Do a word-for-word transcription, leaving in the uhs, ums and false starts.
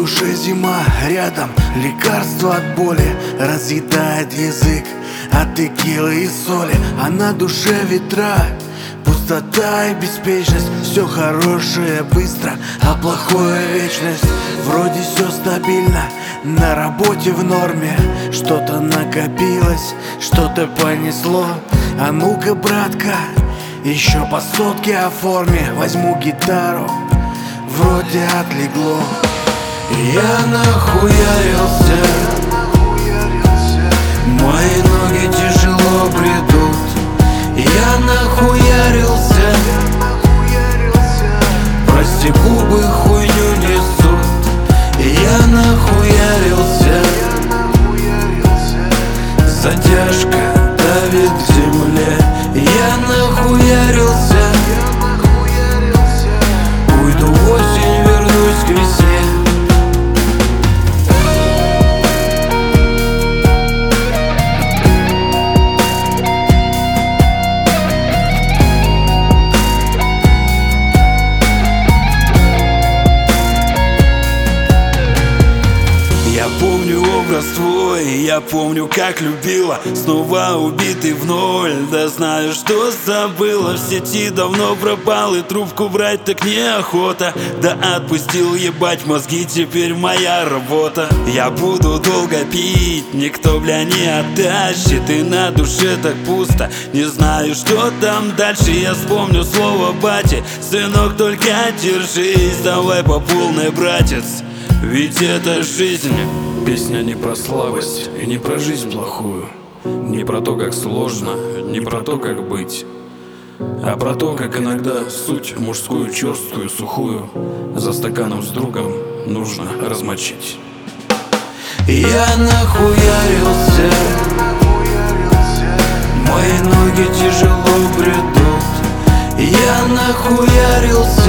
душе зима, рядом лекарство от боли разъедает язык от текилы и соли. А на душе ветра, пустота и беспечность. Все хорошее быстро, а плохое вечность. Вроде все стабильно, на работе в норме. Что-то накопилось, что-то понесло. А ну-ка, братка, еще по сотке оформи. Возьму гитару, вроде отлегло. Я нахуярился, мои ноги тяжело бредут. Я нахуярился, прости, губы хуйню несут. Я нахуярился, затяжка давит к земле. Я нахуярился, уйду в осень, вернусь к весне. Я помню образ твой, я помню, как любила. Снова убитый в ноль, да знаю, что забыла. В сети давно пропал, и трубку брать так неохота. Да отпустил ебать мозги, теперь моя работа. Я буду долго пить, никто, бля, не оттащит. И на душе так пусто, не знаю, что там дальше. Я вспомню слово бати: сынок, только держись, давай по полной, братец, ведь это жизнь. Песня не про слабость и не про жизнь плохую, не про то, как сложно, не про то, как быть, а про то, как иногда суть мужскую, черствую, сухую за стаканом с другом нужно размочить. Я нахуярился, мои ноги тяжело бредут. Я нахуярился,